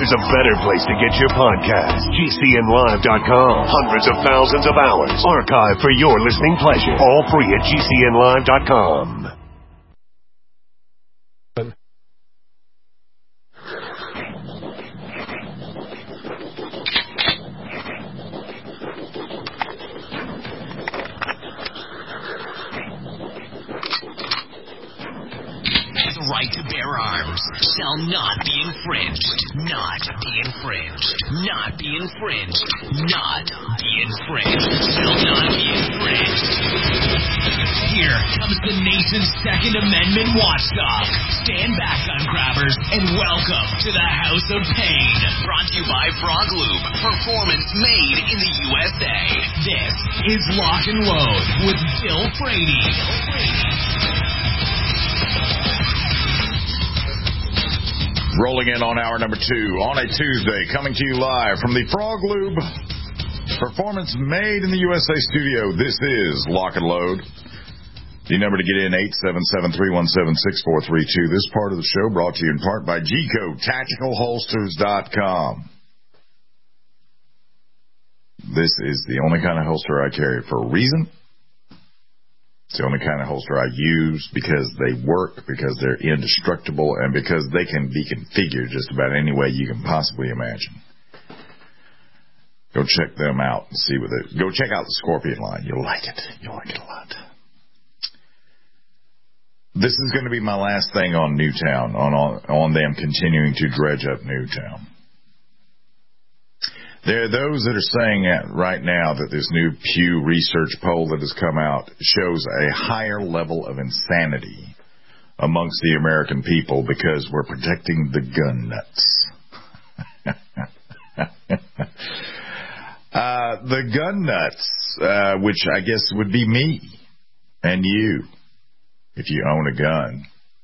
there's a better place to get your podcast. GCNlive.com. Hundreds of thousands of hours archived for your listening pleasure. All free at GCNlive.com. Right to bear arms shall not be infringed. Not be infringed. Not be infringed. Not be infringed. Shall not be infringed. Here comes the nation's Second Amendment watchdog. Stand back, gun grabbers, and welcome to the House of Pain. Brought to you by Frog Lube. Performance made in the USA. This is Lock and Load with Bill Frady. Rolling in on hour number 2 on a Tuesday, coming to you live from the Frog Lube Performance Made in the USA studio. This is Lock and Load. The number to get in, 877-317-6432. This part of the show brought to you in part by GEICO, TacticalHolsters.com. This is the only kind of holster I carry for a reason. It's the only kind of holster I use because they work, because they're indestructible, and because they can be configured just about any way you can possibly imagine. Go check them out and see what they... Go check out the Scorpion line. You'll like it. You'll like it a lot. This is going to be my last thing on Newtown, on them continuing to dredge up Newtown. There are those that are saying right now that this new Pew Research poll that has come out shows a higher level of insanity amongst the American people because we're protecting the gun nuts. The gun nuts, which I guess would be me and you if you own a gun.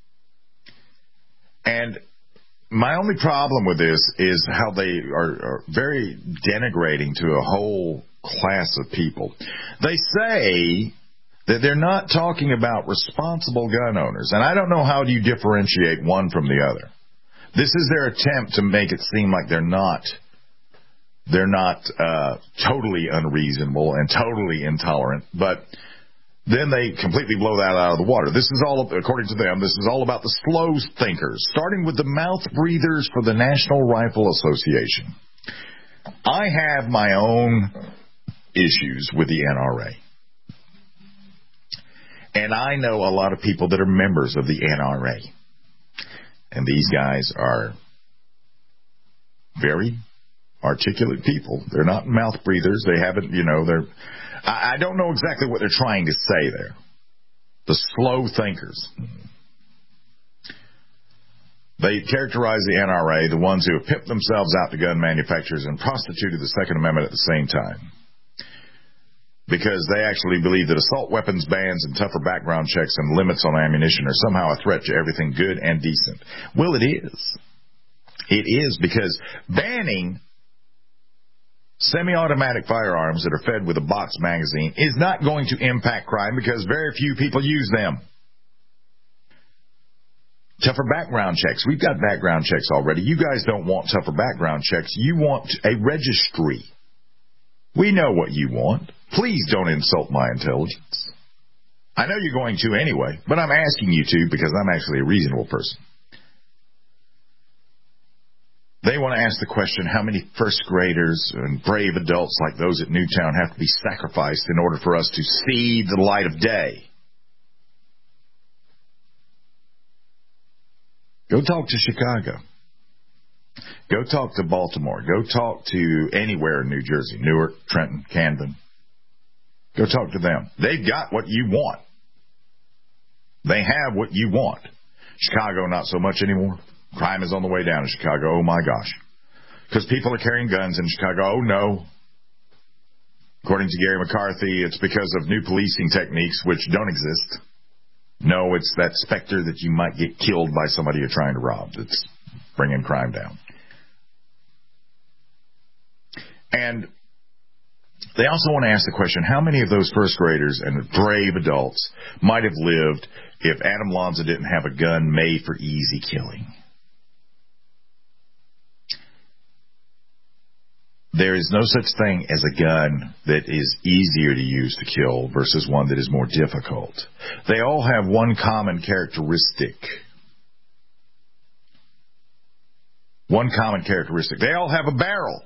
And my only problem with this is how they are very denigrating to a whole class of people. They say that they're not talking about responsible gun owners, and I don't know how do you differentiate one from the other. This is their attempt to make it seem like they're not totally unreasonable and totally intolerant, but then they completely blow that out of the water. This is all, according to them, this is all about the slow thinkers, starting with the mouth breathers for the National Rifle Association. I have my own issues with the NRA. And I know a lot of people that are members of the NRA. And these guys are very articulate people. They're not mouth breathers. They haven't, I don't know exactly what they're trying to say there. The slow thinkers. They characterize the NRA, the ones who have pipped themselves out to gun manufacturers and prostituted the Second Amendment at the same time. Because they actually believe that assault weapons bans and tougher background checks and limits on ammunition are somehow a threat to everything good and decent. Well, it is. It is, because banning semi-automatic firearms that are fed with a box magazine is not going to impact crime because very few people use them. Tougher background checks. We've got background checks already. You guys don't want tougher background checks. You want a registry. We know what you want. Please don't insult my intelligence. I know you're going to anyway, but I'm asking you to because I'm actually a reasonable person. They want to ask the question, how many first graders and brave adults like those at Newtown have to be sacrificed in order for us to see the light of day? Go talk to Chicago. Go talk to Baltimore. Go talk to anywhere in New Jersey, Newark, Trenton, Camden. Go talk to them. They've got what you want. They have what you want. Chicago, not so much anymore. Crime is on the way down in Chicago. Oh, my gosh. Because people are carrying guns in Chicago. Oh, no. According to Gary McCarthy, it's because of new policing techniques which don't exist. No, it's that specter that you might get killed by somebody you're trying to rob that's bringing crime down. And they also want to ask the question, how many of those first graders and brave adults might have lived if Adam Lanza didn't have a gun made for easy killing? there is no such thing as a gun that is easier to use to kill versus one that is more difficult. They all have one common characteristic. One common characteristic. They all have a barrel.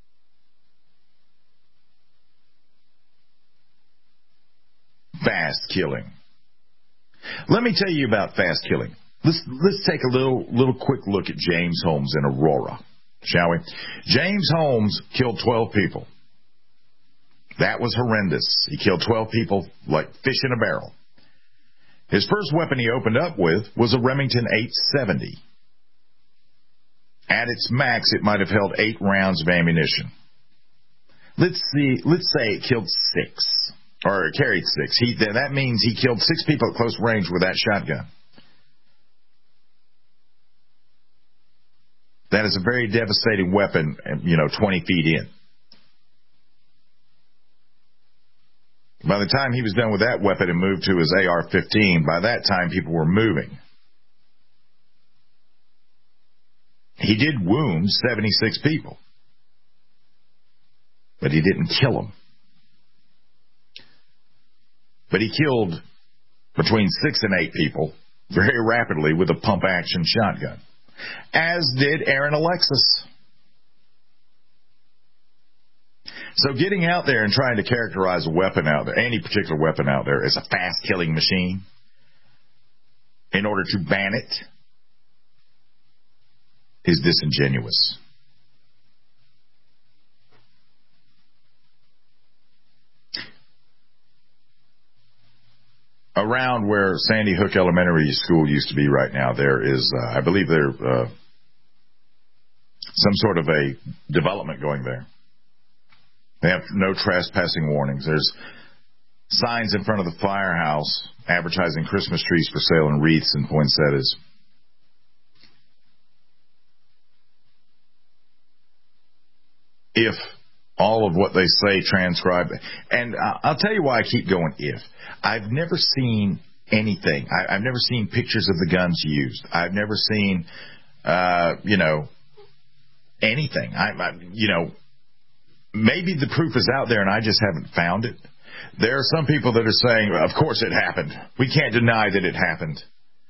Fast killing. Let me tell you about fast killing. Let's take a little quick look at James Holmes in Aurora, shall we? James Holmes killed 12 people. That was horrendous. He killed 12 people like fish in a barrel. His first weapon he opened up with was a Remington 870. At its max, it might have held 8 rounds of ammunition. Let's say it killed 6, or it carried 6. That means he killed 6 people at close range with that shotgun. That is a very devastating weapon, 20 feet in. By the time he was done with that weapon and moved to his AR-15, by that time people were moving. He did wound 76 people, but he didn't kill them. But he killed between 6 and 8 people very rapidly with a pump-action shotgun, as did Aaron Alexis. So getting out there and trying to characterize a weapon out there, any particular weapon out there, as a fast-killing machine in order to ban it is disingenuous. Around where Sandy Hook Elementary School used to be right now, there is, I believe there some sort of a development going there. They have no trespassing warnings. There's signs in front of the firehouse advertising Christmas trees for sale and wreaths and poinsettias. If all of what they say transcribed, and I'll tell you why I keep going if. I've never seen anything. I've never seen pictures of the guns used. I've never seen, anything. Maybe the proof is out there and I just haven't found it. There are some people that are saying, of course it happened. We can't deny that it happened.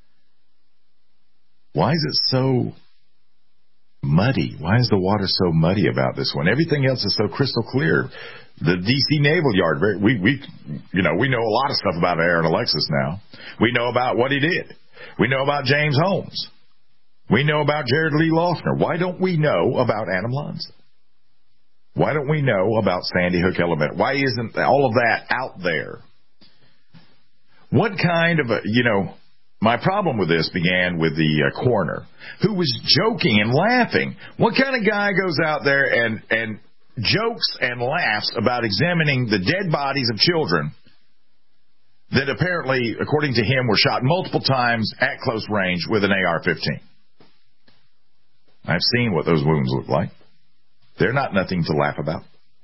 Why is it so muddy? Why is the water so muddy about this one? Everything else is so crystal clear. The D.C. Naval Yard, we know a lot of stuff about Aaron Alexis now. We know about what he did. We know about James Holmes. We know about Jared Lee Loughner. Why don't we know about Adam Lanza? Why don't we know about Sandy Hook Elementary? Why isn't all of that out there? What kind of my problem with this began with the coroner, who was joking and laughing. What kind of guy goes out there and jokes and laughs about examining the dead bodies of children that apparently, according to him, were shot multiple times at close range with an AR-15? I've seen what those wounds look like. They're not nothing to laugh about.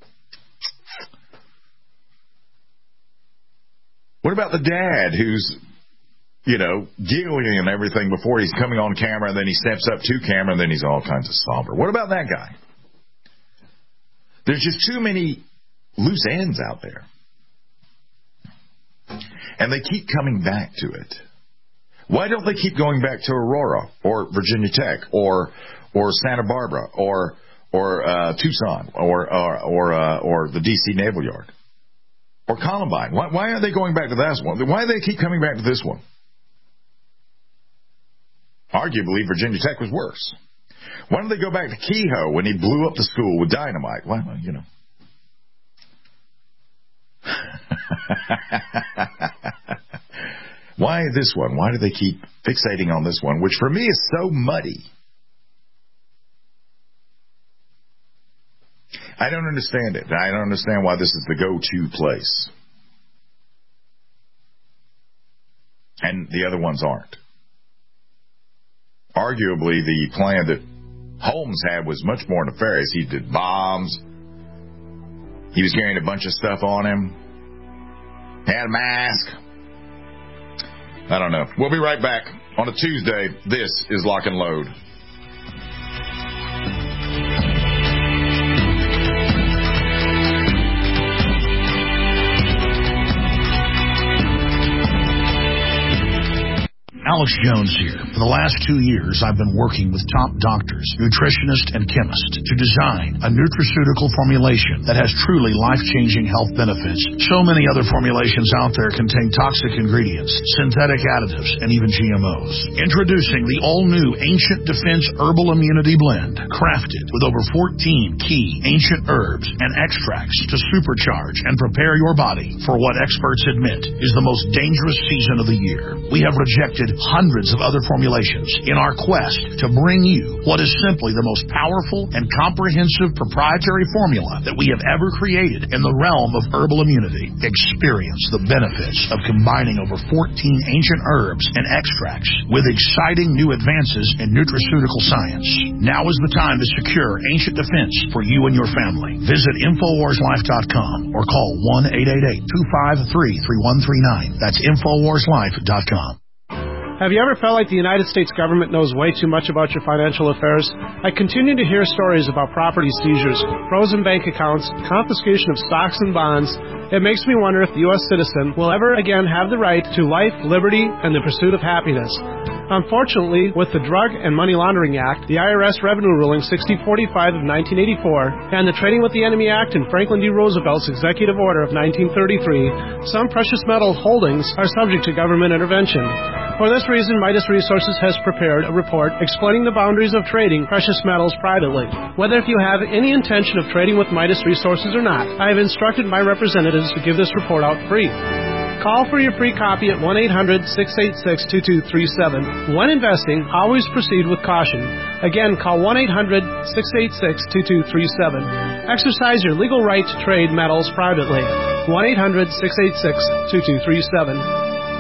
What about the dad who's, giggling and everything before he's coming on camera, and then he steps up to camera, and then he's all kinds of somber? What about that guy? There's just too many loose ends out there. And they keep coming back to it. Why don't they keep going back to Aurora or Virginia Tech or Santa Barbara or Tucson or the D.C. Naval Yard or Columbine? Why aren't they going back to that one? Why do they keep coming back to this one? Arguably, Virginia Tech was worse. Why don't they go back to Kehoe when he blew up the school with dynamite? Well, Why this one? Why do they keep fixating on this one, which for me is so muddy? I don't understand it. I don't understand why this is the go-to place. And the other ones aren't. Arguably, the plan that Holmes had was much more nefarious. He did bombs. He was carrying a bunch of stuff on him. Had a mask. I don't know. We'll be right back on a Tuesday. This is Lock and Load. Alex Jones here. For the last 2 years, I've been working with top doctors, nutritionists, and chemists to design a nutraceutical formulation that has truly life-changing health benefits. So many other formulations out there contain toxic ingredients, synthetic additives, and even GMOs. Introducing the all-new Ancient Defense Herbal Immunity Blend, crafted with over 14 key ancient herbs and extracts to supercharge and prepare your body for what experts admit is the most dangerous season of the year. We have rejected hundreds of other formulations in our quest to bring you what is simply the most powerful and comprehensive proprietary formula that we have ever created in the realm of herbal immunity. Experience the benefits of combining over 14 ancient herbs and extracts with exciting new advances in nutraceutical science. Now is the time to secure Ancient Defense for you and your family. Visit InfoWarsLife.com or call 1-888-253-3139. That's InfoWarsLife.com. Have you ever felt like the United States government knows way too much about your financial affairs? I continue to hear stories about property seizures, frozen bank accounts, confiscation of stocks and bonds. It makes me wonder if the U.S. citizen will ever again have the right to life, liberty, and the pursuit of happiness. Unfortunately, with the Drug and Money Laundering Act, the IRS Revenue Ruling 6045 of 1984, and the Trading with the Enemy Act and Franklin D. Roosevelt's Executive Order of 1933, some precious metal holdings are subject to government intervention. For this reason, Midas Resources has prepared a report explaining the boundaries of trading precious metals privately. Whether if you have any intention of trading with Midas Resources or not, I have instructed my representatives to give this report out free. Call for your free copy at 1-800-686-2237. When investing, always proceed with caution. Again, call 1-800-686-2237. Exercise your legal right to trade metals privately. 1-800-686-2237.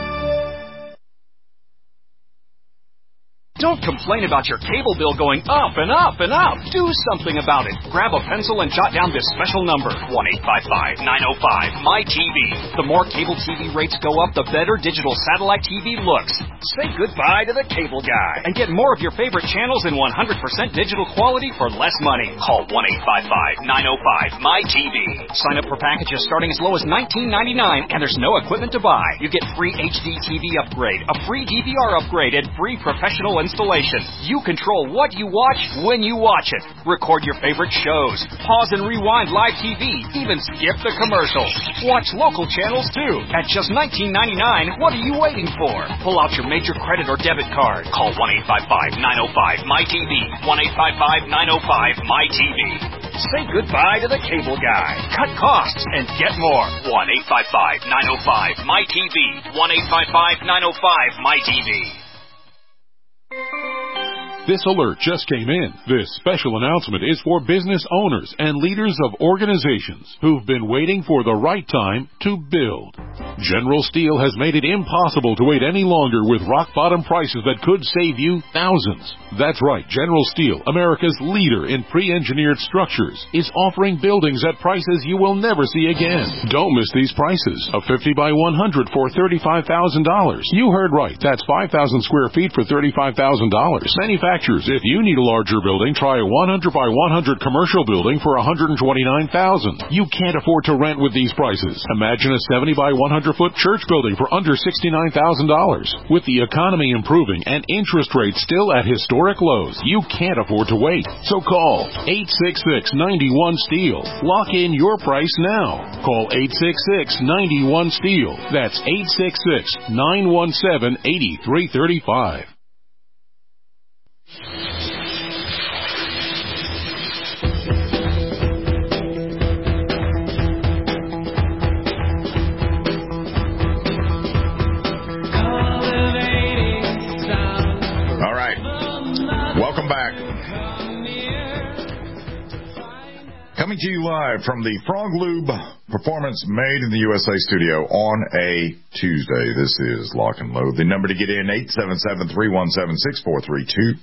Don't complain about your cable bill going up and up and up. Do something about it. Grab a pencil and jot down this special number, 1-855-905-MY-TV. The more cable TV rates go up, the better digital satellite TV looks. Say goodbye to the cable guy and get more of your favorite channels in 100% digital quality for less money. Call 1-855-905-MY-TV. Sign up for packages starting as low as $19.99, and there's no equipment to buy. You get free HD TV upgrade, a free DVR upgrade, and free professional installation. You control what you watch when you watch it. Record your favorite shows. Pause and rewind live TV. Even skip the commercials. Watch local channels too. At just $19.99, what are you waiting for? Pull out your major credit or debit card. Call 1-855-905-MY-TV. 1-855-905-MY-TV. Say goodbye to the cable guy. Cut costs and get more. 1-855-905-MY-TV. 1-855-905-MY-TV. This alert just came in. This special announcement is for business owners and leaders of organizations who've been waiting for the right time to build. General Steel has made it impossible to wait any longer with rock-bottom prices that could save you thousands. That's right, General Steel, America's leader in pre-engineered structures, is offering buildings at prices you will never see again. Don't miss these prices. A 50 by 100 for $35,000. You heard right. That's 5,000 square feet for $35,000. Manufacturers, if you need a larger building, try a 100 by 100 commercial building for $129,000. You can't afford to rent with these prices. Imagine a 70 by 100-foot church building for under $69,000. With the economy improving and interest rates still at historic lows, you can't afford to wait. So call 866-91-STEEL. Lock in your price now. Call 866-91-STEEL. That's 866-917-8335. Welcome back. Coming to you live from the Frog Lube Performance Made in the USA studio on a Tuesday. This is Lock and Load. The number to get in, 877-317-6432.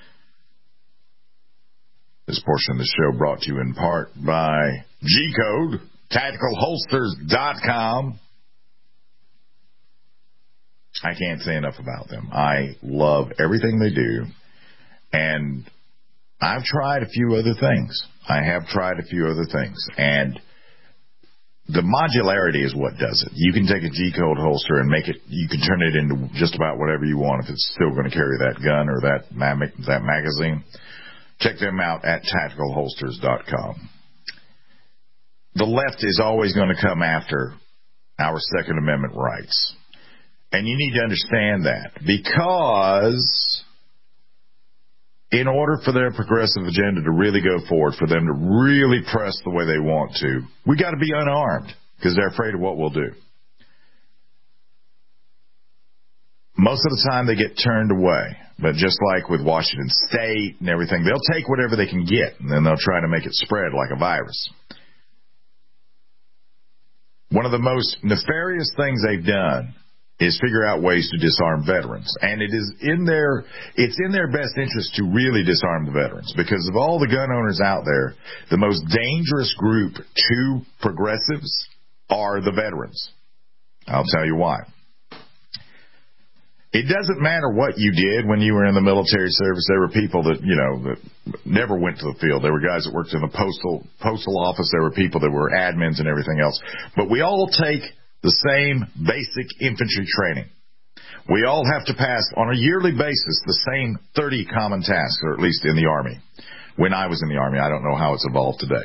This portion of the show brought to you in part by G-Code, TacticalHolsters.com. I can't say enough about them. I love everything they do. And I've tried a few other things. And the modularity is what does it. You can take a G-code holster and make it, you can turn it into just about whatever you want if it's still going to carry that gun or that magazine. Check them out at tacticalholsters.com. The left is always going to come after our Second Amendment rights. And you need to understand that, because in order for their progressive agenda to really go forward, for them to really press the way they want to, we got to be unarmed, because they're afraid of what we'll do. Most of the time they get turned away, but just like with Washington State and everything, they'll take whatever they can get, and then they'll try to make it spread like a virus. One of the most nefarious things they've done is figure out ways to disarm veterans. And it's in their best interest to really disarm the veterans, because of all the gun owners out there, the most dangerous group to progressives are the veterans. I'll tell you why. It doesn't matter what you did when you were in the military service. There were people that, that never went to the field. There were guys that worked in the postal office. There were people that were admins and everything else. But we all take the same basic infantry training. We all have to pass on a yearly basis the same 30 common tasks, or at least in the Army. When I was in the Army, I don't know how it's evolved today.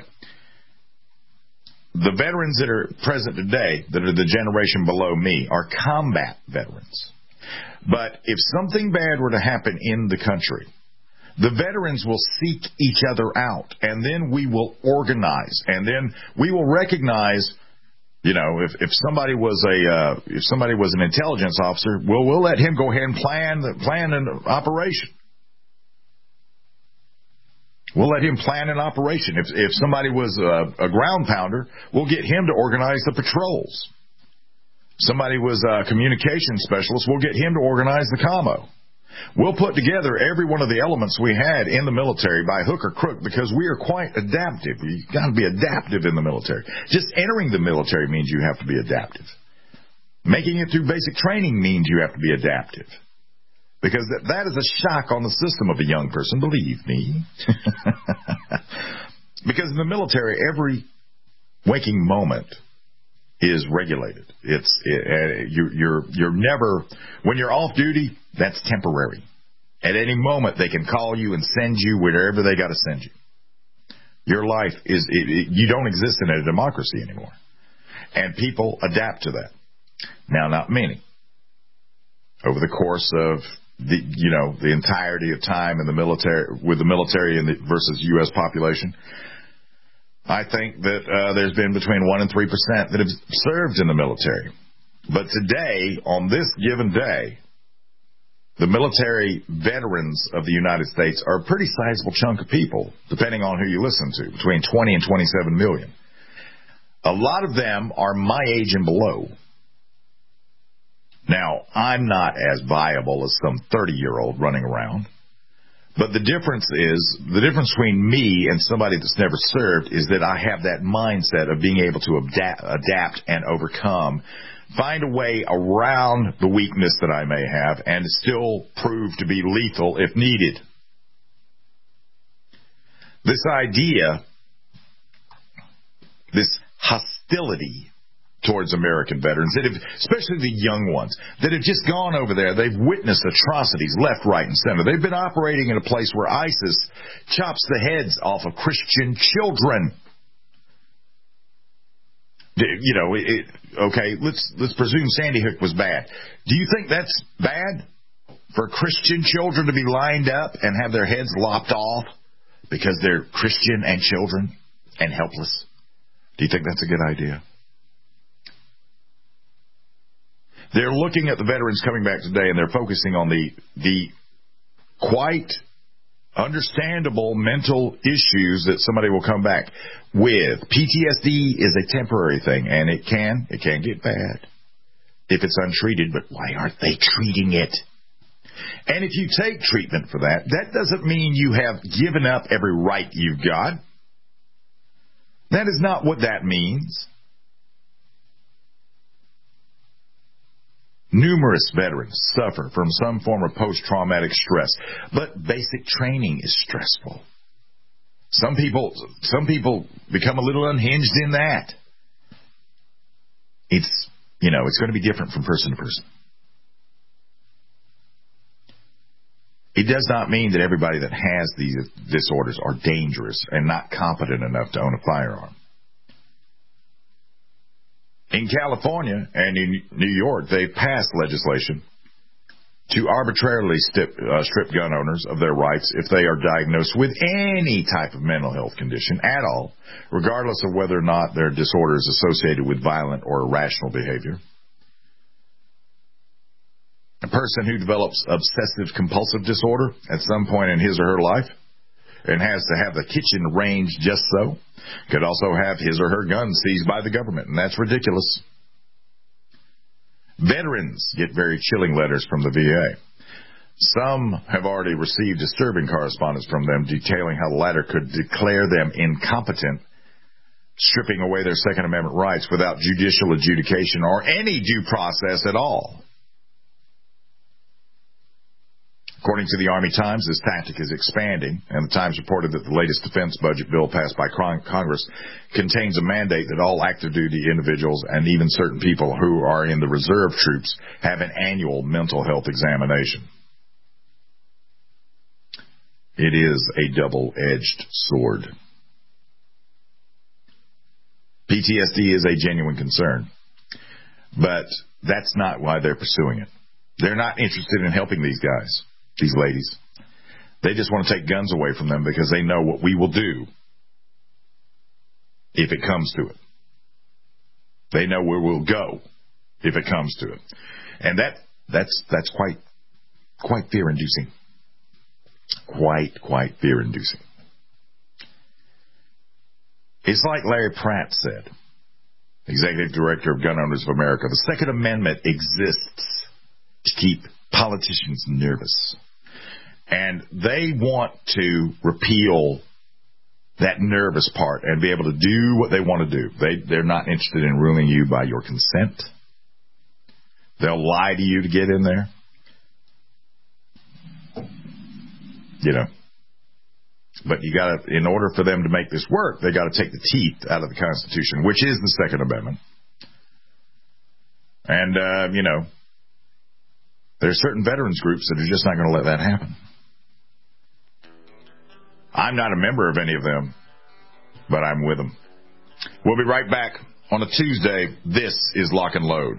The veterans that are present today, that are the generation below me, are combat veterans. But if something bad were to happen in the country, the veterans will seek each other out, and then we will organize, and then we will recognize, if somebody was an intelligence officer, we'll let him go ahead and plan an operation. We'll let him plan an operation. If somebody was a ground pounder, we'll get him to organize the patrols. Somebody was a communications specialist, we'll get him to organize the commo. We'll put together every one of the elements we had in the military by hook or crook, because we are quite adaptive. You've got to be adaptive in the military. Just entering the military means you have to be adaptive. Making it through basic training means you have to be adaptive. Because that is a shock on the system of a young person, believe me. Because in the military, every waking moment is regulated. You're never, when you're off duty, that's temporary. At any moment, they can call you and send you wherever they got to send you. Your life is, you don't exist in a democracy anymore. And people adapt to that. Now, not many. Over the course of the entirety of time in the military, with the military and versus U.S. population, I think that there's been between 1% and 3% that have served in the military. But today, on this given day, the military veterans of the United States are a pretty sizable chunk of people, depending on who you listen to, between 20 and 27 million. A lot of them are my age and below. Now, I'm not as viable as some 30-year-old running around. But the difference between me and somebody that's never served is that I have that mindset of being able to adapt and overcome, find a way around the weakness that I may have, and still prove to be lethal if needed. This idea, this hostility towards American veterans, that have, especially the young ones, that have just gone over there. They've witnessed atrocities left, right, and center. They've been operating in a place where ISIS chops the heads off of Christian children. Okay, let's presume Sandy Hook was bad. Do you think that's bad for Christian children to be lined up and have their heads lopped off because they're Christian and children and helpless? Do you think that's a good idea? They're looking at the veterans coming back today, and they're focusing on the quite understandable mental issues that somebody will come back with. PTSD is a temporary thing, and it can get bad if it's untreated, but why aren't they treating it? And if you take treatment for that, that doesn't mean you have given up every right you've got. That is not what that means. Numerous veterans suffer from some form of post-traumatic stress, but basic training is stressful. Some people become a little unhinged in that. it's going to be different from person to person. It does not mean that everybody that has these disorders are dangerous and not competent enough to own a firearm. In California and in New York, they passed legislation to arbitrarily strip gun owners of their rights if they are diagnosed with any type of mental health condition at all, regardless of whether or not their disorder is associated with violent or irrational behavior. A person who develops obsessive-compulsive disorder at some point in his or her life and has to have the kitchen range just so could also have his or her gun seized by the government, and that's ridiculous. Veterans get very chilling letters from the VA. Some have already received disturbing correspondence from them detailing how the latter could declare them incompetent, stripping away their Second Amendment rights without judicial adjudication or any due process at all. According to the Army Times, this tactic is expanding, and the Times reported that the latest defense budget bill passed by Congress contains a mandate that all active duty individuals and even certain people who are in the reserve troops have an annual mental health examination. It is a double-edged sword. PTSD is a genuine concern, but that's not why they're pursuing it. They're not interested in helping these guys. These ladies. They just want to take guns away from them because they know what we will do if it comes to it. They know where we'll go if it comes to it. And that's quite fear-inducing. Quite fear-inducing. It's like Larry Pratt said, Executive Director of Gun Owners of America. The Second Amendment exists to keep politicians nervous. And they want to repeal that nervous part and be able to do what they want to do. They're not interested in ruling you by your consent. They'll lie to you to get in there. But you got to, in order for them to make this work, they got to take the teeth out of the Constitution, which is the Second Amendment. And, there are certain veterans groups that are just not going to let that happen. I'm not a member of any of them, but I'm with them. We'll be right back on a Tuesday. This is Lock and Load.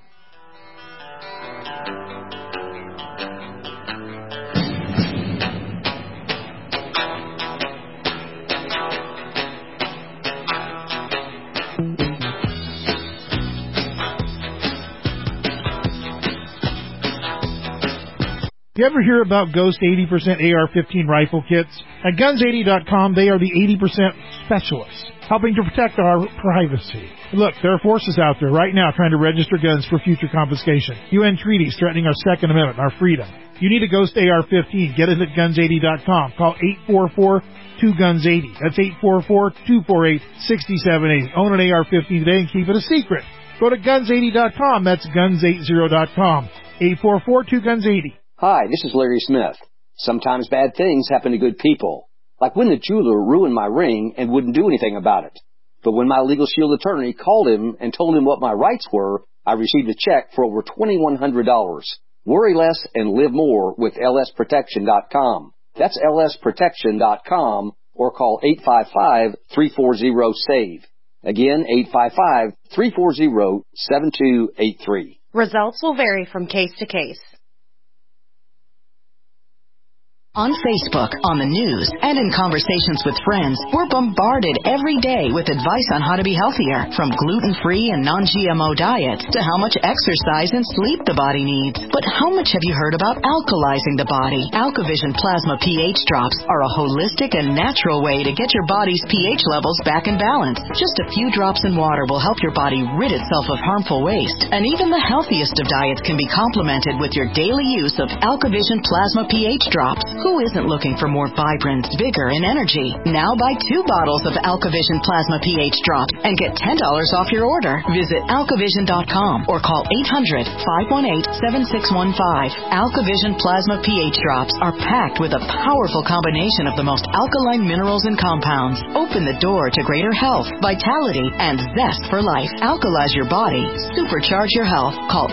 You ever hear about Ghost 80% AR-15 rifle kits? At Guns80.com, they are the 80% specialists, helping to protect our privacy. Look, there are forces out there right now trying to register guns for future confiscation. UN treaties threatening our Second Amendment, our freedom. You need a Ghost AR-15. Get it at Guns80.com. Call 844-2GUNS80. That's 844-248-6780. Own an AR-15 today and keep it a secret. Go to Guns80.com. That's Guns80.com. 844-2GUNS80. Hi, this is Larry Smith. Sometimes bad things happen to good people, like when the jeweler ruined my ring and wouldn't do anything about it. But when my Legal Shield attorney called him and told him what my rights were, I received a check for over $2,100. Worry less and live more with lsprotection.com. That's lsprotection.com or call 855-340-SAVE. Again, 855-340-7283. Results will vary from case to case. On Facebook, on the news, and in conversations with friends, we're bombarded every day with advice on how to be healthier, from gluten-free and non-GMO diets to how much exercise and sleep the body needs. But how much have you heard about alkalizing the body? AlkaVision Plasma pH drops are a holistic and natural way to get your body's pH levels back in balance. Just a few drops in water will help your body rid itself of harmful waste. And even the healthiest of diets can be complemented with your daily use of AlkaVision Plasma pH drops. Who isn't looking for more vibrance, vigor, and energy? Now buy 2 bottles of AlkaVision Plasma pH Drops and get $10 off your order. Visit AlkaVision.com or call 800-518-7615. AlkaVision Plasma pH Drops are packed with a powerful combination of the most alkaline minerals and compounds. Open the door to greater health, vitality, and zest for life. Alkalize your body. Supercharge your health. Call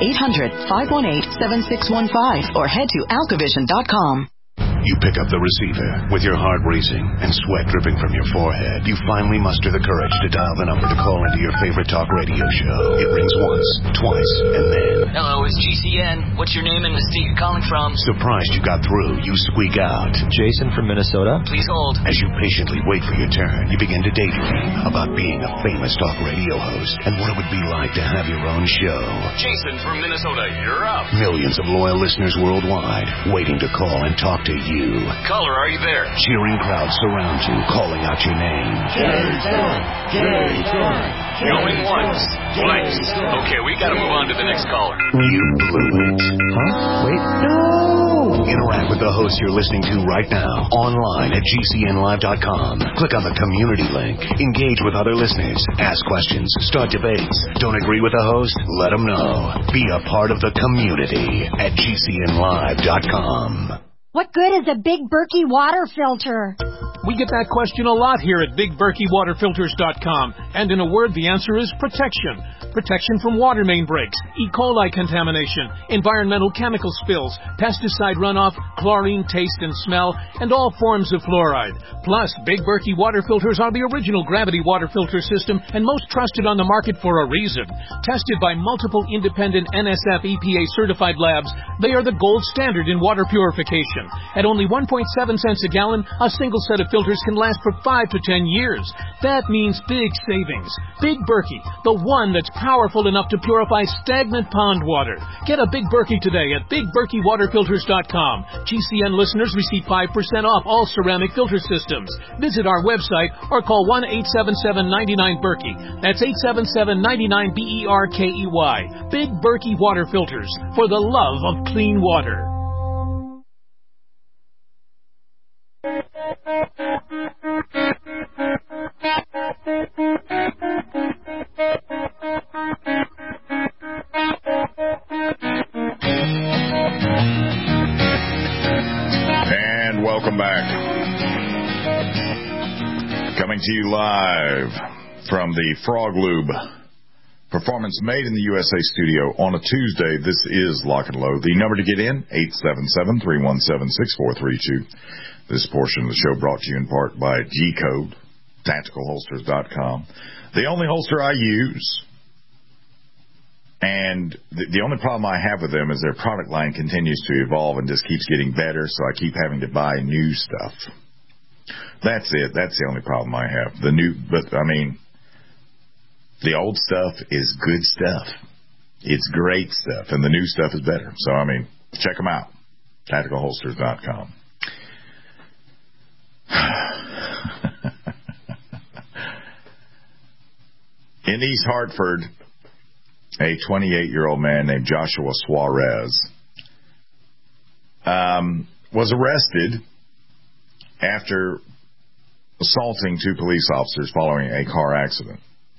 800-518-7615 or head to AlkaVision.com. You pick up the receiver with your heart racing and sweat dripping from your forehead. You finally muster the courage to dial the number to call into your favorite talk radio show. It rings once, twice, and then... Hello, it's GCN. What's your name and the state you're calling from? Surprised you got through, you squeak out. Jason from Minnesota. Please hold. As you patiently wait for your turn, you begin to daydream about being a famous talk radio host and what it would be like to have your own show. Jason from Minnesota, you're up. Millions of loyal listeners worldwide waiting to call and talk to you. Caller, are you there? Cheering crowds surround you, calling out your name. Jason! Jason! Going once, twice. Okay, we gotta move on to the next caller. You blew it. Huh? Wait. No! Interact with the host you're listening to right now, online at GCNlive.com. Click on the community link. Engage with other listeners. Ask questions. Start debates. Don't agree with the host? Let them know. Be a part of the community at GCNlive.com. What good is a Big Berkey water filter? We get that question a lot here at BigBerkeyWaterFilters.com. And in a word, the answer is protection. Protection from water main breaks, E. coli contamination, environmental chemical spills, pesticide runoff, chlorine taste and smell, and all forms of fluoride. Plus, Big Berkey water filters are the original gravity water filter system and most trusted on the market for a reason. Tested by multiple independent NSF EPA certified labs, they are the gold standard in water purification. At only 1.7 cents a gallon, a single set of filters can last for 5 to 10 years. That means big savings. Big Berkey, the one that's powerful enough to purify stagnant pond water. Get a Big Berkey today at BigBerkeyWaterFilters.com. GCN listeners receive 5% off all ceramic filter systems. Visit our website or call 1-877-99-BERKEY. That's 877-99-BERKEY. Big Berkey Water Filters, for the love of clean water. And welcome back. Coming to you live from the Frog Lube Performance Made in the USA studio on a Tuesday. This is Lock and Load. The number to get in, 877-317-6432. This portion of the show brought to you in part by G-Code, TacticalHolsters.com. The only holster I use, and the only problem I have with them is their product line continues to evolve and just keeps getting better, so I keep having to buy new stuff. That's it. That's the only problem I have. The old stuff is good stuff. It's great stuff, and the new stuff is better. So, check them out, TacticalHolsters.com. In East Hartford, a 28-year-old man named Joshua Suarez was arrested after assaulting 2 police officers following a car accident.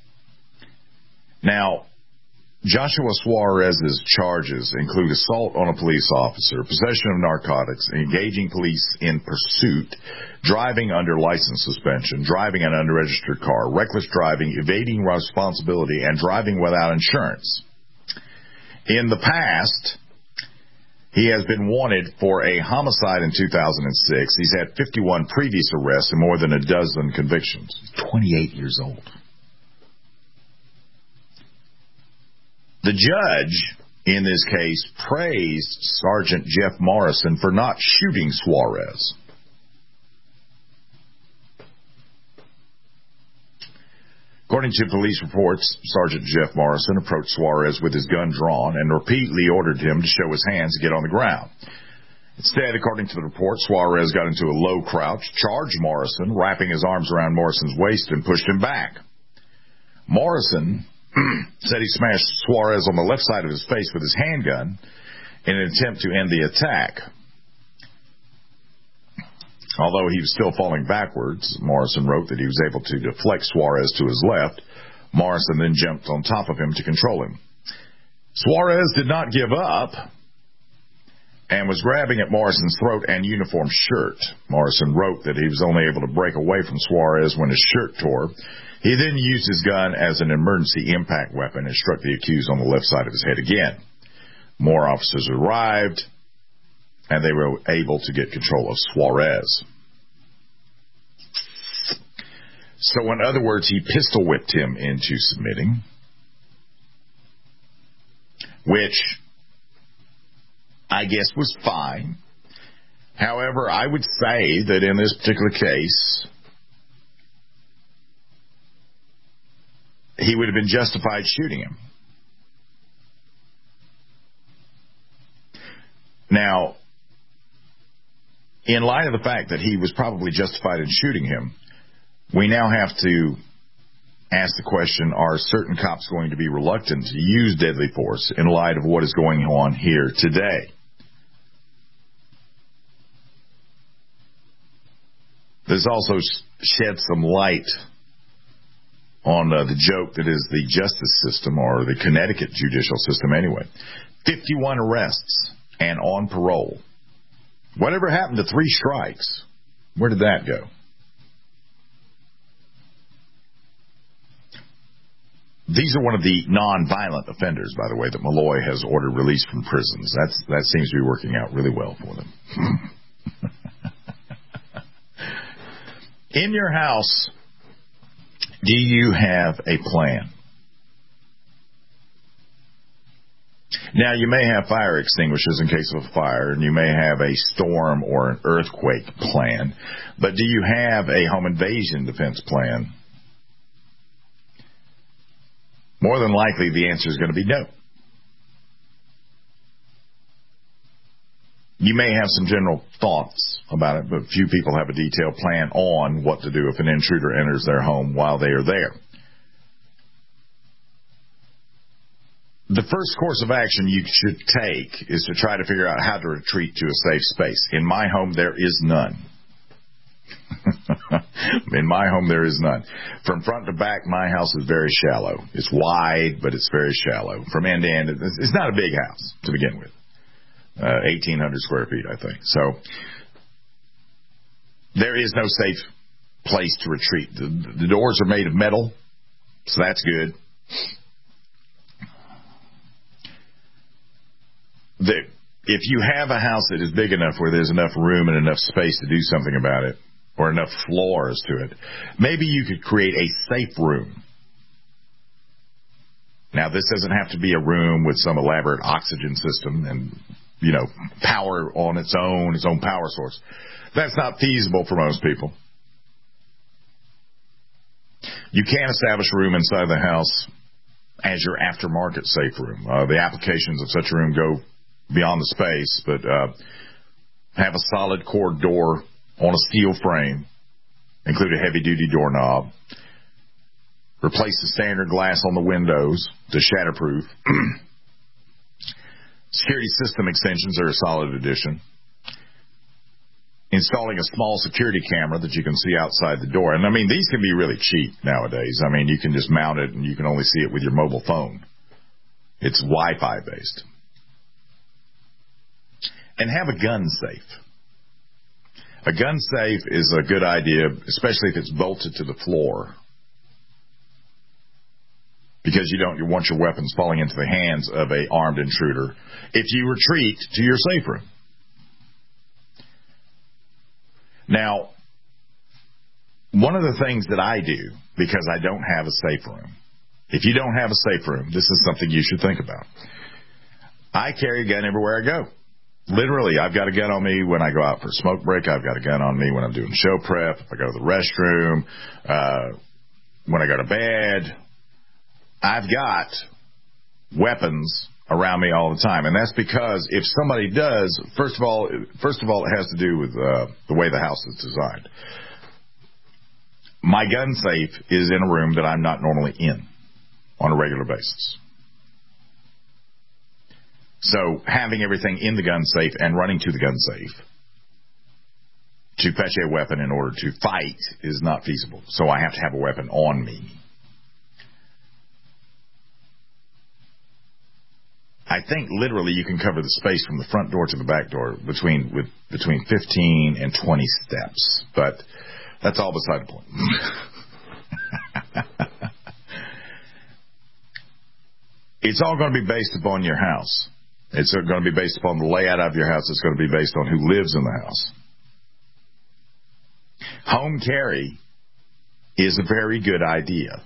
Now, Joshua Suarez's charges include assault on a police officer, possession of narcotics, engaging police in pursuit, driving under license suspension, driving an unregistered car, reckless driving, evading responsibility, and driving without insurance. In the past, he has been wanted for a homicide in 2006. He's had 51 previous arrests and more than a dozen convictions. He's 28 years old. The judge, in this case, praised Sergeant Jeff Morrison for not shooting Suarez. According to police reports, Sergeant Jeff Morrison approached Suarez with his gun drawn and repeatedly ordered him to show his hands and get on the ground. Instead, according to the report, Suarez got into a low crouch, charged Morrison, wrapping his arms around Morrison's waist and pushed him back. Morrison said he smashed Suarez on the left side of his face with his handgun in an attempt to end the attack. Although he was still falling backwards, Morrison wrote that he was able to deflect Suarez to his left. Morrison then jumped on top of him to control him. Suarez did not give up and was grabbing at Morrison's throat and uniform shirt. Morrison wrote that he was only able to break away from Suarez when his shirt tore. He then used his gun as an emergency impact weapon and struck the accused on the left side of his head again. More officers arrived, and they were able to get control of Suarez. So, in other words, he pistol whipped him into submitting, which I guess was fine. However, I would say that in this particular case, he would have been justified shooting him. Now, in light of the fact that he was probably justified in shooting him, we now have to ask the question, are certain cops going to be reluctant to use deadly force in light of what is going on here today? This also sheds some light on the joke that is the justice system, or the Connecticut judicial system anyway. 51 arrests and on parole. Whatever happened to 3 strikes? Where did that go? These are one of the non-violent offenders, by the way, that Malloy has ordered released from prisons. That seems to be working out really well for them. In your house, do you have a plan? Now, you may have fire extinguishers in case of a fire, and you may have a storm or an earthquake plan, but do you have a home invasion defense plan? More than likely, the answer is going to be no. You may have some general thoughts about it, but few people have a detailed plan on what to do if an intruder enters their home while they are there. The first course of action you should take is to try to figure out how to retreat to a safe space. In my home, there is none. In my home, there is none. From front to back, my house is very shallow. It's wide, but it's very shallow. From end to end, it's not a big house to begin with. 1,800 square feet, I think. So there is no safe place to retreat. The doors are made of metal, so that's good. If you have a house that is big enough where there's enough room and enough space to do something about it, or enough floors to it, maybe you could create a safe room. Now, this doesn't have to be a room with some elaborate oxygen system and, power on its own power source. That's not feasible for most people. You can establish a room inside the house as your aftermarket safe room. The applications of such a room go beyond the space, but have a solid core door on a steel frame, include a heavy-duty doorknob, replace the standard glass on the windows to shatterproof. Security system extensions are a solid addition. Installing a small security camera that you can see outside the door. And, these can be really cheap nowadays. You can just mount it and you can only see it with your mobile phone. It's Wi-Fi based. And have a gun safe. A gun safe is a good idea, especially if it's bolted to the floor, because you don't want your weapons falling into the hands of an armed intruder if you retreat to your safe room. Now, one of the things that I do, because I don't have a safe room, if you don't have a safe room, this is something you should think about. I carry a gun everywhere I go. Literally, I've got a gun on me when I go out for a smoke break. I've got a gun on me when I'm doing show prep, if I go to the restroom, when I go to bed. I've got weapons around me all the time. And that's because if somebody does, first of all, it has to do with the way the house is designed. My gun safe is in a room that I'm not normally in on a regular basis. So having everything in the gun safe and running to the gun safe to fetch a weapon in order to fight is not feasible. So I have to have a weapon on me. I think literally you can cover the space from the front door to the back door between 15 and 20 steps. But that's all beside the point. It's all going to be based upon your house. It's going to be based upon the layout of your house. It's going to be based on who lives in the house. Home carry is a very good idea.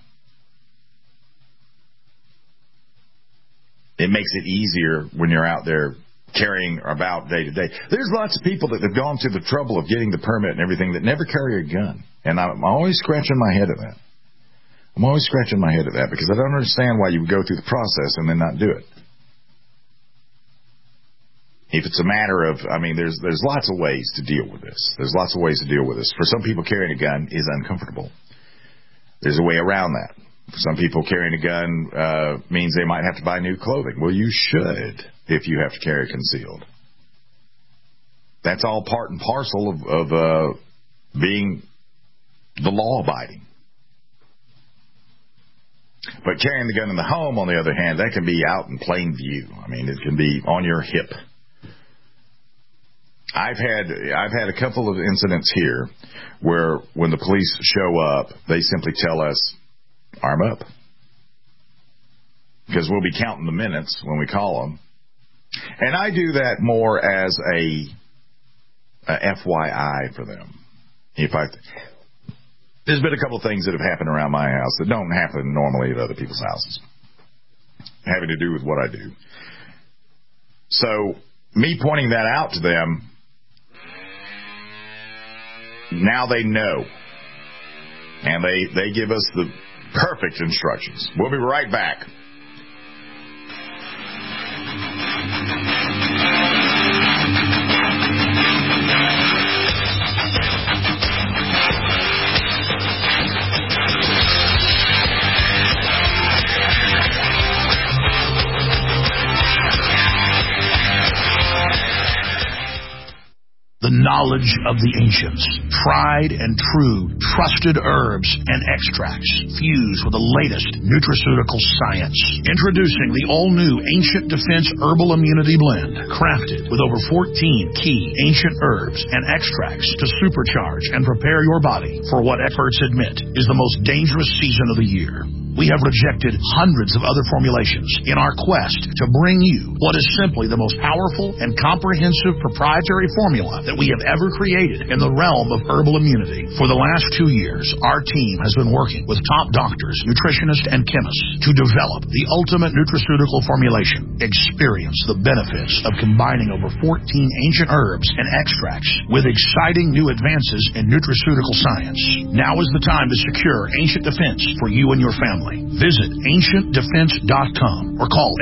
It makes it easier when you're out there carrying about day to day. There's lots of people that have gone through the trouble of getting the permit and everything that never carry a gun. And I'm always scratching my head at that. I'm always scratching my head at that because I don't understand why you would go through the process and then not do it. If it's a matter of, there's lots of ways to deal with this. There's lots of ways to deal with this. For some people, carrying a gun is uncomfortable. There's a way around that. For some people, carrying a gun means they might have to buy new clothing. Well, you should if you have to carry concealed. That's all part and parcel of being the law-abiding. But carrying the gun in the home, on the other hand, that can be out in plain view. It can be on your hip. I've had a couple of incidents here where when the police show up, they simply tell us, arm up. Because we'll be counting the minutes when we call them. And I do that more as a FYI for them. There's been a couple of things that have happened around my house that don't happen normally at other people's houses, having to do with what I do. So me pointing that out to them, now they know. And they give us the perfect instructions. We'll be right back. The knowledge of the ancients, tried and true, trusted herbs and extracts fused with the latest nutraceutical science. Introducing the all-new Ancient Defense Herbal Immunity Blend, crafted with over 14 key ancient herbs and extracts to supercharge and prepare your body for what experts admit is the most dangerous season of the year. We have rejected hundreds of other formulations in our quest to bring you what is simply the most powerful and comprehensive proprietary formula that we have ever created in the realm of herbal immunity. For the last 2 years, our team has been working with top doctors, nutritionists, and chemists to develop the ultimate nutraceutical formulation. Experience the benefits of combining over 14 ancient herbs and extracts with exciting new advances in nutraceutical science. Now is the time to secure Ancient Defense for you and your family. Visit AncientDefense.com or call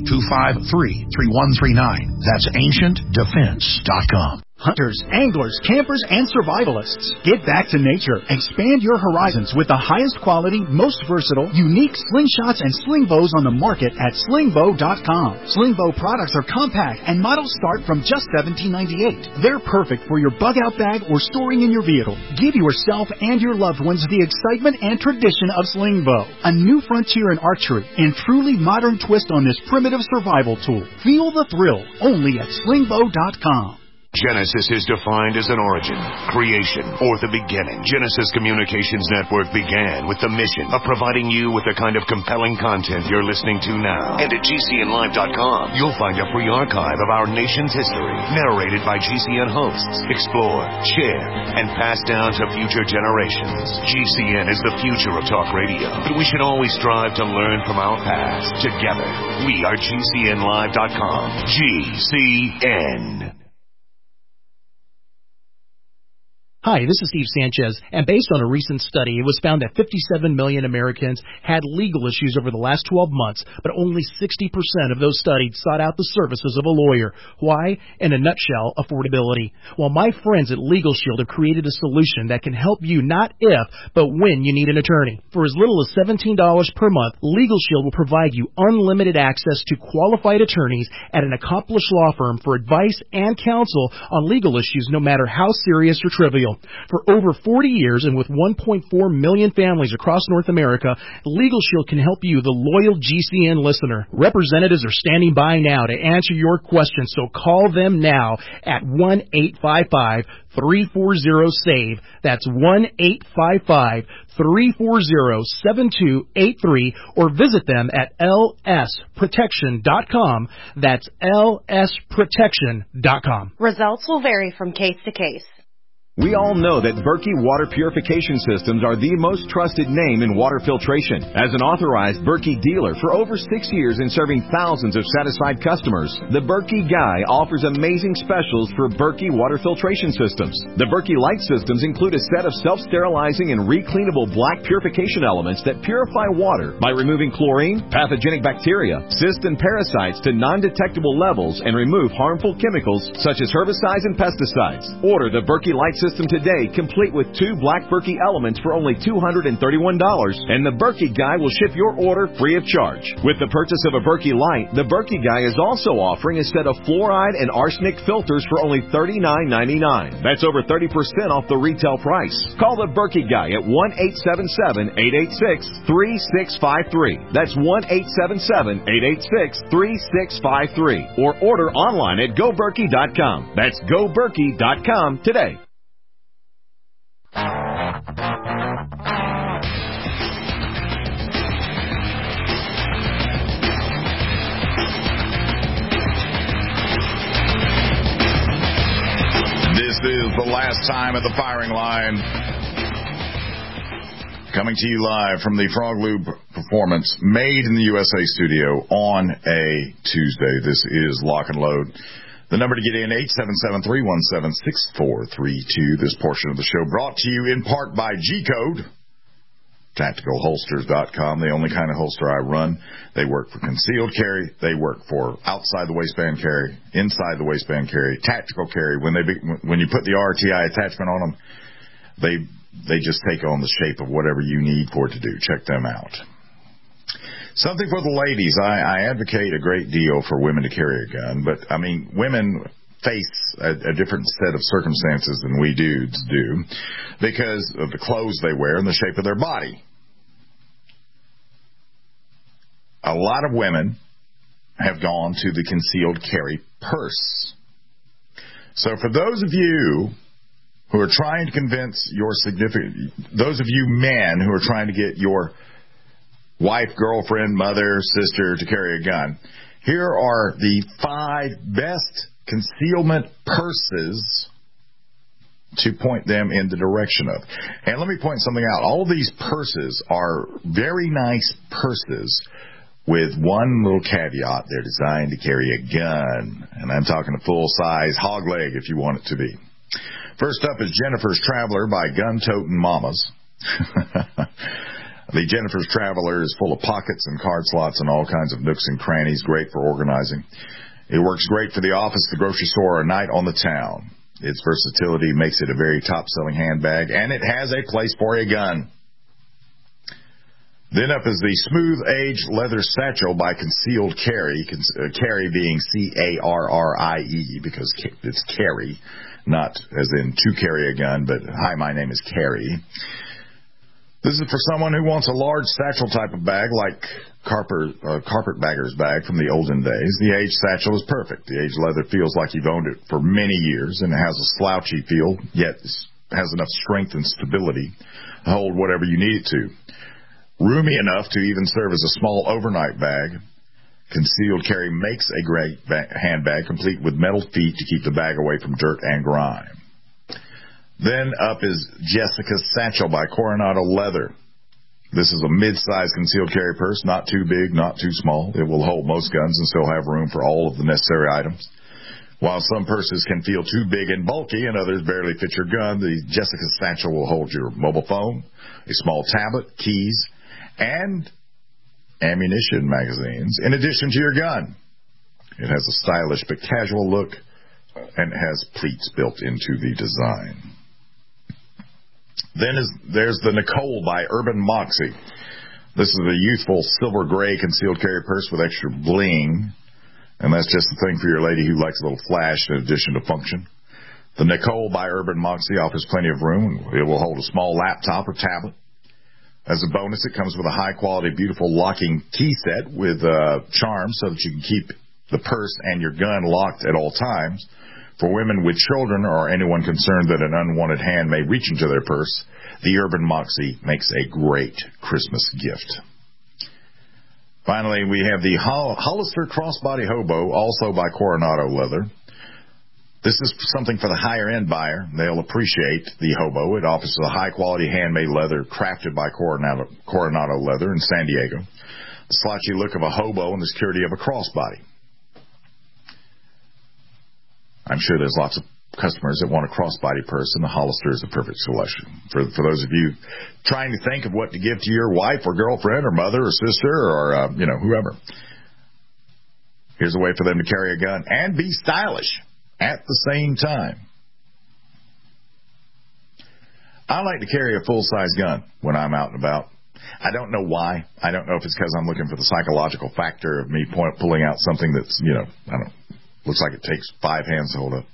888-253-3139. That's AncientDefense.com. Hunters, anglers, campers, and survivalists. Get back to nature. Expand your horizons with the highest quality, most versatile, unique slingshots and sling bows on the market at slingbow.com. Slingbow products are compact and models start from just $17.98. They're perfect for your bug-out bag or storing in your vehicle. Give yourself and your loved ones the excitement and tradition of Slingbow. A new frontier in archery and truly modern twist on this primitive survival tool. Feel the thrill only at slingbow.com. Genesis is defined as an origin, creation, or the beginning. Genesis Communications Network began with the mission of providing you with the kind of compelling content you're listening to now. And at GCNlive.com, you'll find a free archive of our nation's history, narrated by GCN hosts, explored, shared, and passed down to future generations. GCN is the future of talk radio, but we should always strive to learn from our past. Together, we are GCNlive.com. GCN. Hi, this is Steve Sanchez, and based on a recent study, it was found that 57 million Americans had legal issues over the last 12 months, but only 60% of those studied sought out the services of a lawyer. Why? In a nutshell, affordability. Well, my friends at Legal Shield have created a solution that can help you not if, but when you need an attorney. For as little as $17 per month, Legal Shield will provide you unlimited access to qualified attorneys at an accomplished law firm for advice and counsel on legal issues, no matter how serious or trivial. For over 40 years and with 1.4 million families across North America, Legal Shield can help you, the loyal GCN listener. Representatives are standing by now to answer your questions, so call them now at 1-855-340-SAVE. That's 1-855-340-7283, or visit them at lsprotection.com. That's lsprotection.com. Results will vary from case to case. We all know that Berkey Water Purification Systems are the most trusted name in water filtration. As an authorized Berkey dealer for over 6 years and serving thousands of satisfied customers, the Berkey Guy offers amazing specials for Berkey water filtration systems. The Berkey Light systems include a set of self-sterilizing and recleanable black purification elements that purify water by removing chlorine, pathogenic bacteria, cysts, and parasites to non-detectable levels and remove harmful chemicals such as herbicides and pesticides. Order the Berkey Light system today, complete with 2 black Berkey elements for only $231, and the Berkey Guy will ship your order free of charge. With the purchase of a Berkey Light, the Berkey Guy is also offering a set of fluoride and arsenic filters for only $39.99. That's over 30% off the retail price. Call the Berkey Guy at 1-877-886-3653. That's 1-877-886-3653. Or order online at GoBerkey.com. That's GoBerkey.com today. This is the last time at the firing line. Coming to you live from the Frog Lube Performance Made in the USA studio on a Tuesday. This is Lock and Load. The number to get in, 877-317-6432. This portion of the show brought to you in part by G-Code. TacticalHolsters.com, the only kind of holster I run. They work for concealed carry. They work for outside the waistband carry, inside the waistband carry, tactical carry. When you put the RTI attachment on them, they just take on the shape of whatever you need for it to do. Check them out. Something for the ladies. I advocate a great deal for women to carry a gun, but, I mean, women face a different set of circumstances than we dudes do because of the clothes they wear and the shape of their body. A lot of women have gone to the concealed carry purse. So for those of you who are trying to convince your those of you men who are trying to get your wife, girlfriend, mother, sister to carry a gun, here are the 5 best concealment purses to point them in the direction of. And let me point something out. All of these purses are very nice purses with one little caveat. They're designed to carry a gun. And I'm talking a full-size hog leg if you want it to be. First up is Jennifer's Traveler by Gun-Totin' Mamas. The Jennifer's Traveler is full of pockets and card slots and all kinds of nooks and crannies, great for organizing. It works great for the office, the grocery store, or a night on the town. Its versatility makes it a very top-selling handbag, and it has a place for a gun. Then up is the Smooth Age Leather Satchel by Concealed Carry, carry being C-A-R-R-I-E, because it's carry, not as in to carry a gun, but hi, my name is Carrie. This is for someone who wants a large satchel type of bag like carpetbagger's bag from the olden days. The Age satchel is perfect. The Age leather feels like you've owned it for many years, and it has a slouchy feel, yet has enough strength and stability to hold whatever you need it to. Roomy enough to even serve as a small overnight bag. Concealed Carry makes a great handbag, complete with metal feet to keep the bag away from dirt and grime. Then up is Jessica's Satchel by Coronado Leather. This is a mid-sized concealed carry purse, not too big, not too small. It will hold most guns and still have room for all of the necessary items. While some purses can feel too big and bulky and others barely fit your gun, the Jessica Satchel will hold your mobile phone, a small tablet, keys, and ammunition magazines, in addition to your gun. It has a stylish but casual look and has pleats built into the design. Then there's the Nicole by Urban Moxie. This is a youthful silver gray concealed carry purse with extra bling. And that's just the thing for your lady who likes a little flash in addition to function. The Nicole by Urban Moxie offers plenty of room. It will hold a small laptop or tablet. As a bonus, it comes with a high-quality, beautiful locking key set with charms so that you can keep the purse and your gun locked at all times. For women with children or anyone concerned that an unwanted hand may reach into their purse, the Urban Moxie makes a great Christmas gift. Finally, we have the Hollister Crossbody Hobo, also by Coronado Leather. This is something for the higher-end buyer. They'll appreciate the Hobo. It offers a high-quality handmade leather crafted by Coronado Leather in San Diego. The slouchy look of a hobo and the security of a crossbody. I'm sure there's lots of customers that want a crossbody purse, and the Hollister is the perfect selection. For those of you trying to think of what to give to your wife or girlfriend or mother or sister or, whoever, here's a way for them to carry a gun and be stylish at the same time. I like to carry a full-size gun when I'm out and about. I don't know why. I don't know if it's because I'm looking for the psychological factor of me pulling out something that's, looks like it takes 5 hands to hold up.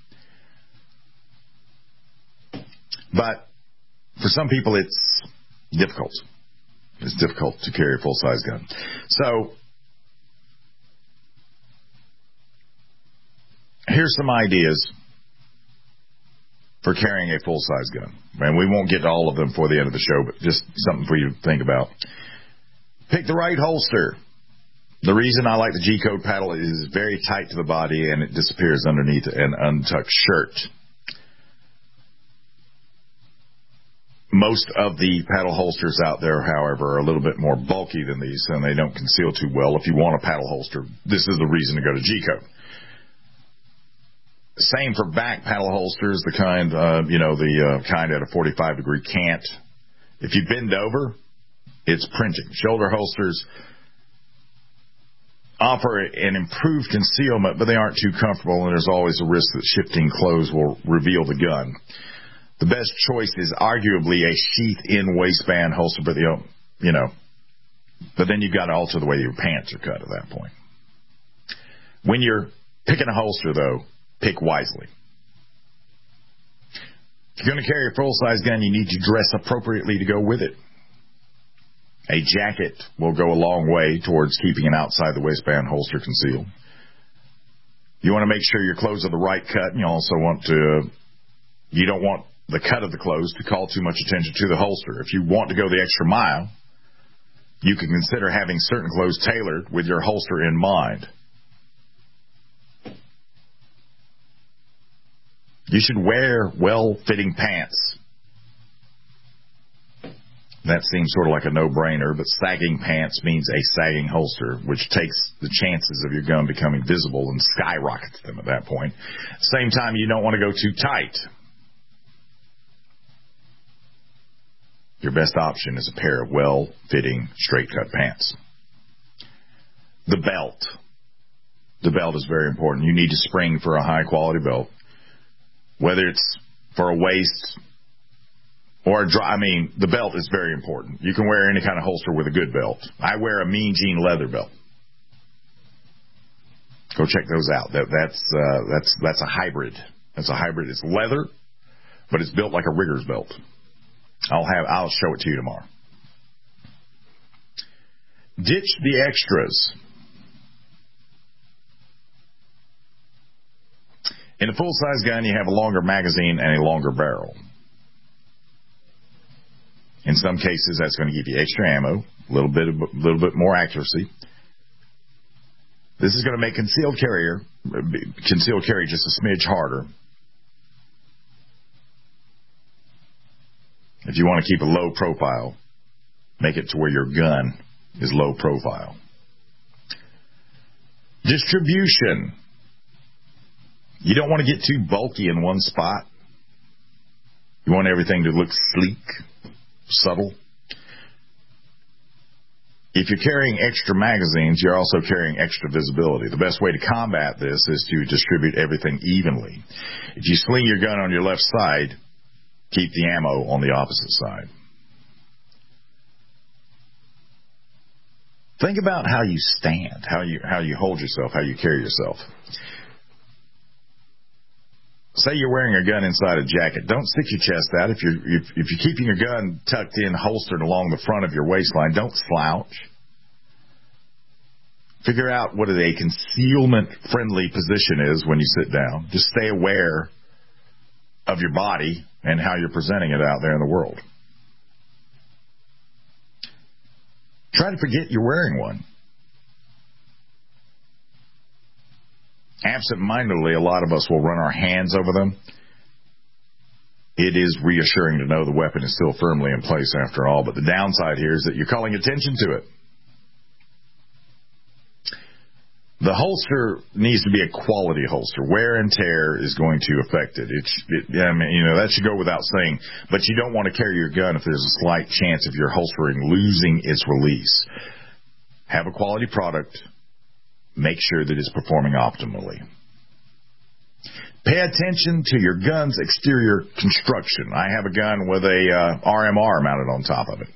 But for some people, it's difficult. It's difficult to carry a full-size gun. So here's some ideas for carrying a full-size gun. And we won't get to all of them before the end of the show, but just something for you to think about. Pick the right holster. The reason I like the G-Code paddle is very tight to the body and it disappears underneath an untucked shirt. Most of the paddle holsters out there, however, are a little bit more bulky than these, and they don't conceal too well. If you want a paddle holster, this is the reason to go to G-Code. Same for back paddle holsters, the kind, kind at a 45-degree cant. If you bend over, it's printing. Shoulder holsters offer an improved concealment, but they aren't too comfortable, and there's always a risk that shifting clothes will reveal the gun. The best choice is arguably a sheath-in waistband holster, but but then you've got to alter the way your pants are cut at that point. When you're picking a holster, though, pick wisely. If you're going to carry a full-size gun, you need to dress appropriately to go with it. A jacket will go a long way towards keeping an outside-the-waistband holster concealed. You want to make sure your clothes are the right cut, and you also you don't want the cut of the clothes to call too much attention to the holster. If you want to go the extra mile, you can consider having certain clothes tailored with your holster in mind. You should wear well-fitting pants. That seems sort of like a no-brainer, but sagging pants means a sagging holster, which takes the chances of your gun becoming visible and skyrockets them at that point. At the same time, you don't want to go too tight. Your best option is a pair of well-fitting, straight-cut pants. The belt. The belt is very important. You need to spring for a high-quality belt. Whether it's for a waist or the belt is very important. You can wear any kind of holster with a good belt. I wear a Mean Gene leather belt. Go check those out. That's a hybrid. That's a hybrid. It's leather, but it's built like a rigger's belt. I'll show it to you tomorrow. Ditch the extras. In a full-size gun, you have a longer magazine and a longer barrel. In some cases, that's going to give you extra ammo, a little bit more accuracy. This is going to make concealed carry just a smidge harder. If you want to keep a low profile, make it to where your gun is low profile. Distribution. You don't want to get too bulky in one spot. You want everything to look sleek, subtle. If you're carrying extra magazines, you're also carrying extra visibility. The best way to combat this is to distribute everything evenly. If you sling your gun on your left side, keep the ammo on the opposite side. Think about how you stand, how you hold yourself, how you carry yourself. Say you're wearing a gun inside a jacket. Don't stick your chest out. If you're keeping your gun tucked in, holstered along the front of your waistline, don't slouch. Figure out what a concealment-friendly position is when you sit down. Just stay aware of your body and how you're presenting it out there in the world. Try to forget you're wearing one. Absent-mindedly, a lot of us will run our hands over them. It is reassuring to know the weapon is still firmly in place after all, but the downside here is that you're calling attention to it. The holster needs to be a quality holster. Wear and tear is going to affect it. That should go without saying, but you don't want to carry your gun if there's a slight chance of your holstering losing its release. Have a quality product. Make sure that it's performing optimally. Pay attention to your gun's exterior construction. I have a gun with a RMR mounted on top of it.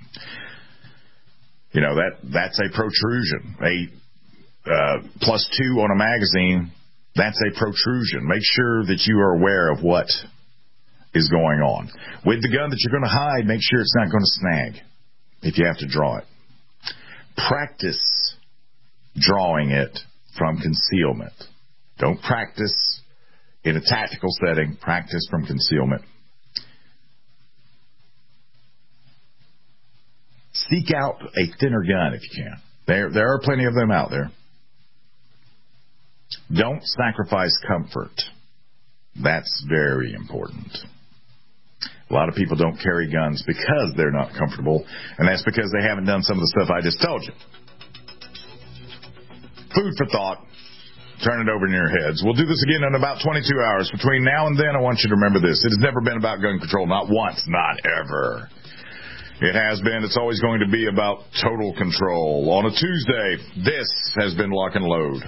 That's a protrusion. A +2 on a magazine, that's a protrusion. Make sure that you are aware of what is going on. With the gun that you're going to hide, make sure it's not going to snag if you have to draw it. Practice drawing it from concealment. Don't practice in a tactical setting. Practice from concealment. Seek out a thinner gun if you can. There are plenty of them out there. Don't sacrifice comfort. That's very important. A lot of people don't carry guns because they're not comfortable, and that's because they haven't done some of the stuff I just told you. Food for thought. Turn it over in your heads. We'll do this again in about 22 hours. Between now and then, I want you to remember this. It has never been about gun control. Not once. Not ever. It has been. It's always going to be about total control. On a Tuesday, this has been Lock and Load.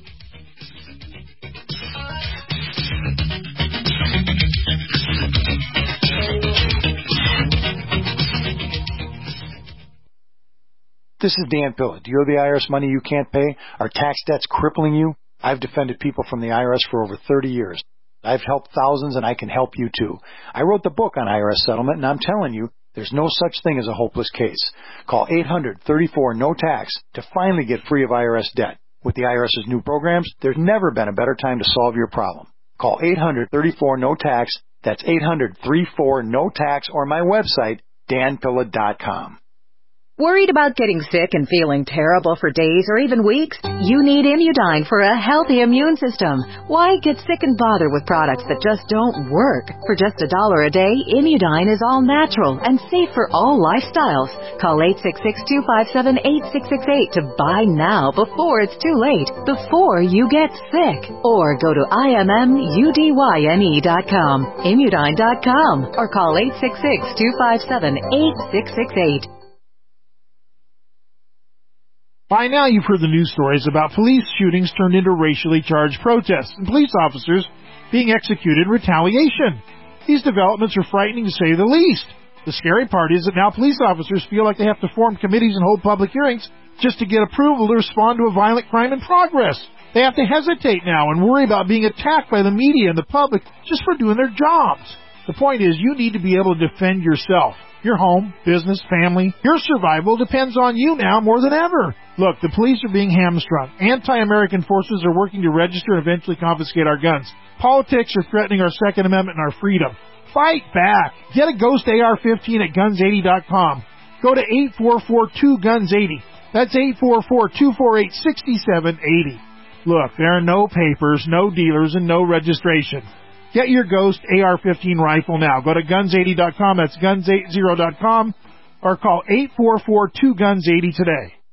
This is Dan Pilla. Do you owe the IRS money you can't pay? Are tax debts crippling you? I've defended people from the IRS for over 30 years. I've helped thousands, and I can help you too. I wrote the book on IRS settlement, and I'm telling you, there's no such thing as a hopeless case. Call 800-34-NO-TAX to finally get free of IRS debt. With the IRS's new programs, there's never been a better time to solve your problem. Call 800-34-NO-TAX. That's 800-34-NO-TAX, or my website, danpilla.com. Worried about getting sick and feeling terrible for days or even weeks? You need Immudyne for a healthy immune system. Why get sick and bother with products that just don't work? For just $1 a day, Immudyne is all natural and safe for all lifestyles. Call 866-257-8668 to buy now before it's too late, before you get sick. Or go to IMMUDYNE.com, Immudyne.com, or call 866-257-8668. By now you've heard the news stories about police shootings turned into racially charged protests and police officers being executed in retaliation. These developments are frightening to say the least. The scary part is that now police officers feel like they have to form committees and hold public hearings just to get approval to respond to a violent crime in progress. They have to hesitate now and worry about being attacked by the media and the public just for doing their jobs. The point is, you need to be able to defend yourself. Your home, business, family, your survival depends on you now more than ever. Look, the police are being hamstrung. Anti-American forces are working to register and eventually confiscate our guns. Politics are threatening our Second Amendment and our freedom. Fight back. Get a Ghost AR-15 at guns80.com. Go to 844-2-GUNS-80. That's 844-248-6780. Look, there are no papers, no dealers, and no registration. Get your Ghost AR-15 rifle now. Go to guns80.com, that's guns80.com, or call 844-2-GUNS-80 today.